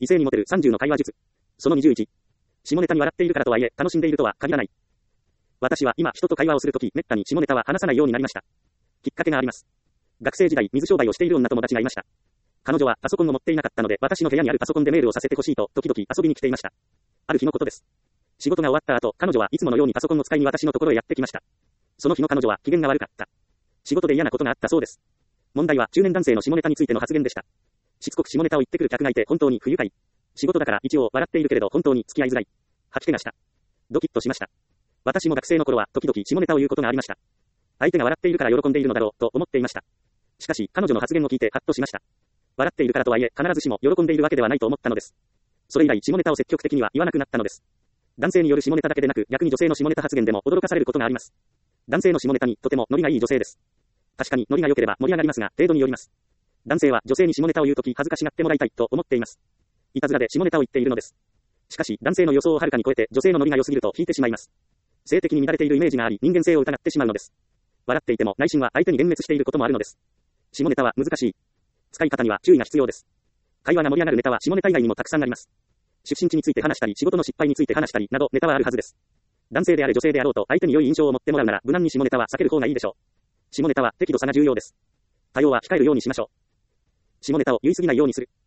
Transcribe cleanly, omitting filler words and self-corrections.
異性にモテる30の会話術。その21。下ネタに笑っているからとはいえ、楽しんでいるとは限らない。私は今人と会話をするとき、めったに下ネタは話さないようになりました。きっかけがあります。学生時代、水商売をしている女友達がいました。彼女はパソコンを持っていなかったので、私の部屋にあるパソコンでメールをさせてほしいと、時々遊びに来ていました。ある日のことです。仕事が終わった後、彼女はいつものようにパソコンを使いに私のところへやってきました。その日の彼女は機嫌が悪かった。仕事で嫌なことがあったそうです。問題は中年男性の下ネタについての発言でした。しつこく下ネタを言ってくる客がいて本当に不愉快。仕事だから一応笑っているけれど本当に付き合いづらい。吐き気がした。ドキッとしました。私も学生の頃は時々下ネタを言うことがありました。相手が笑っているから喜んでいるのだろうと思っていました。しかし彼女の発言を聞いてハッとしました。笑っているからとはいえ必ずしも喜んでいるわけではないと思ったのです。それ以来下ネタを積極的には言わなくなったのです。男性による下ネタだけでなく逆に女性の下ネタ発言でも驚かされることがあります。男性の下ネタにとてもノリがいい女性です。確かにノリが良ければ盛り上がりますが程度によります。男性は女性に下ネタを言うとき恥ずかしがってもらいたいと思っています。いたずらで下ネタを言っているのです。しかし男性の予想をはるかに超えて女性のノリが良すぎると引いてしまいます。性的に乱れているイメージがあり人間性を疑ってしまうのです。笑っていても内心は相手に幻滅していることもあるのです。下ネタは難しい。使い方には注意が必要です。会話が盛り上がるネタは下ネタ以外にもたくさんあります。出身地について話したり仕事の失敗について話したりなどネタはあるはずです。男性であれ女性であろうと相手に良い印象を持ってもらうなら無難に下ネタは避ける方がいいでしょう。下ネタは適度さが重要です。多様は控えるようにしましょう。下ネタを言い過ぎないようにする。